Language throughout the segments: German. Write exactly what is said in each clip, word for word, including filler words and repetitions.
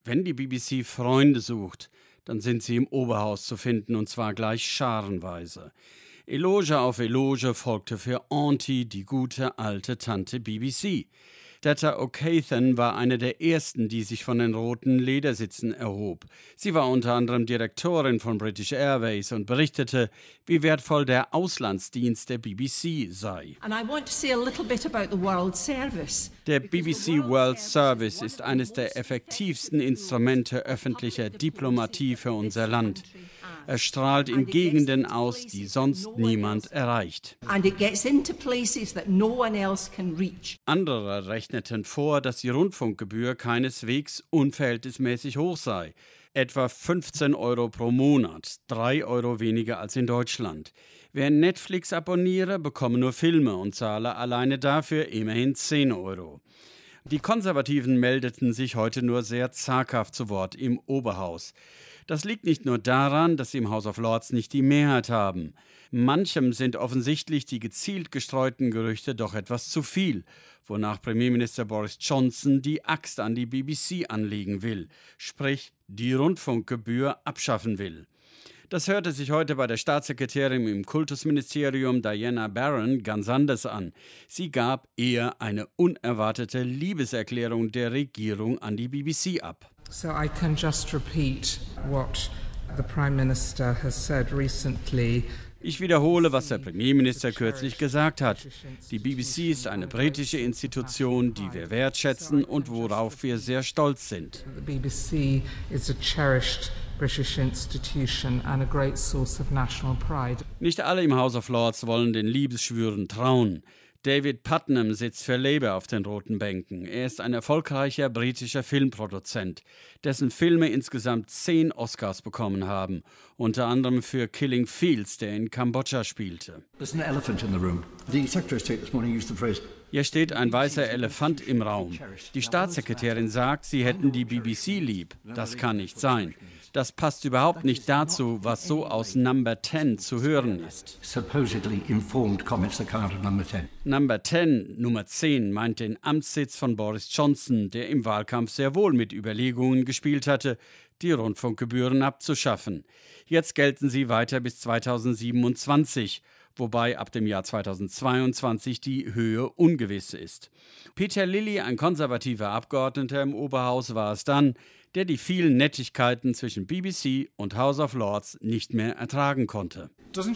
Wenn die B B C Freunde sucht, dann sind sie im Oberhaus zu finden, und zwar gleich scharenweise. Eloge auf Eloge folgte für Auntie, die gute alte Tante B B C. Detta O'Kathan war eine der ersten, die sich von den roten Ledersitzen erhob. Sie war unter anderem Direktorin von British Airways und berichtete, wie wertvoll der Auslandsdienst der B B C sei. Der B B C World Service ist eines der effektivsten Instrumente öffentlicher Diplomatie für unser Land. Er strahlt in Gegenden aus, die sonst niemand erreicht. Andere rechneten vor, dass die Rundfunkgebühr keineswegs unverhältnismäßig hoch sei. Etwa fünfzehn Euro pro Monat, drei Euro weniger als in Deutschland. Wer Netflix abonniere, bekomme nur Filme und zahle alleine dafür immerhin zehn Euro. Die Konservativen meldeten sich heute nur sehr zaghaft zu Wort im Oberhaus. Das liegt nicht nur daran, dass sie im House of Lords nicht die Mehrheit haben. Manchem sind offensichtlich die gezielt gestreuten Gerüchte doch etwas zu viel, wonach Premierminister Boris Johnson die Axt an die B B C anlegen will, sprich die Rundfunkgebühr abschaffen will. Das hörte sich heute bei der Staatssekretärin im Kultusministerium Diana Barron ganz anders an. Sie gab eher eine unerwartete Liebeserklärung der Regierung an die B B C ab. So I can just repeat what the Prime Minister has said recently. Ich wiederhole, was der Premierminister kürzlich gesagt hat. Die B B C ist eine britische Institution, die wir wertschätzen und worauf wir sehr stolz sind. The B B C is a cherished British institution and a great source of national pride. Nicht alle im House of Lords wollen den Liebesschwüren trauen. David Puttnam sitzt für Labour auf den roten Bänken. Er ist ein erfolgreicher britischer Filmproduzent, dessen Filme insgesamt zehn Oscars bekommen haben, unter anderem für Killing Fields, der in Kambodscha spielte. Hier steht ein weißer Elefant im Raum. Die Staatssekretärin sagt, sie hätten die B B C lieb. Das kann nicht sein. Das passt überhaupt nicht dazu, was so aus Number Ten zu hören ist. Number Ten, Nummer zehn, meint den Amtssitz von Boris Johnson, der im Wahlkampf sehr wohl mit Überlegungen gespielt hatte, die Rundfunkgebühren abzuschaffen. Jetzt gelten sie weiter bis zweitausendsiebenundzwanzig, wobei ab dem Jahr zweitausendzweiundzwanzig die Höhe ungewiss ist. Peter Lilly, ein konservativer Abgeordneter im Oberhaus, war es dann, der die vielen Nettigkeiten zwischen B B C und House of Lords nicht mehr ertragen konnte.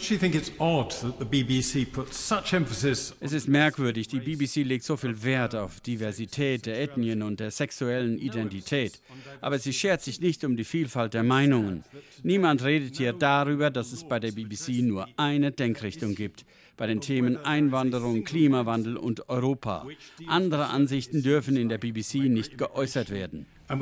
Es ist merkwürdig, die B B C legt so viel Wert auf Diversität der Ethnien und der sexuellen Identität. Aber sie schert sich nicht um die Vielfalt der Meinungen. Niemand redet hier darüber, dass es bei der B B C nur eine Denkrichtung gibt. Bei den Themen Einwanderung, Klimawandel und Europa. Andere Ansichten dürfen in der B B C nicht geäußert werden.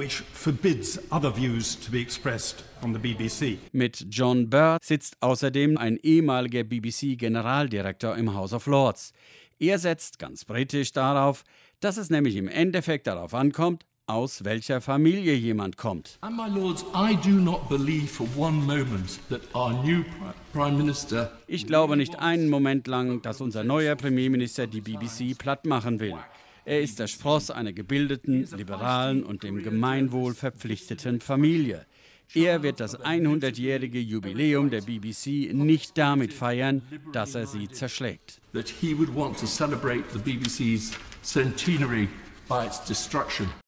Mit John Bird sitzt außerdem ein ehemaliger B B C-Generaldirektor im House of Lords. Er setzt ganz britisch darauf, dass es nämlich im Endeffekt darauf ankommt, aus welcher Familie jemand kommt. And my lords, I do not believe for one moment that our new Prime Minister. Ich glaube nicht einen Moment lang, dass unser neuer Premierminister die B B C platt machen will. Er ist der Spross einer gebildeten, liberalen und dem Gemeinwohl verpflichteten Familie. Er wird das hundertjährige Jubiläum der B B C nicht damit feiern, dass er sie zerschlägt. That he would want to celebrate the B B C's centenary by its destruction.